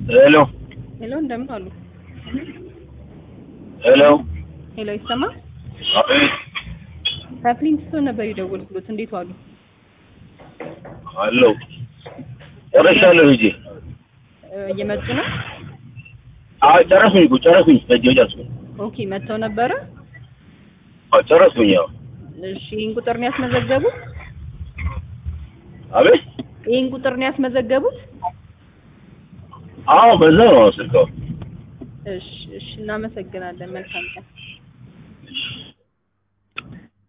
ሄሎ ሄሎ እንደምን አሉ? ሄሎ ሄሎ ይሰማል? አቤት ከፍሊንትስቶን ነበር የደወልኩት። እንዴት ዋሉ? አሎ ጨርሻለሁ እንጂ እየመጡ ነው? ጨረስኩኝ ጨረስኩኝ። ኦኬ መጥተው ነበረ? ጨረስኩኝ። ያው እሺ ይሄን ቁጥር ነው ያስመዘገቡት? አቤት ይሄን ቁጥር ነው ያስመዘገቡት? አዎ በዛው ነው ስልከው። እሺ እናመሰግናለን። መልካም ቀን።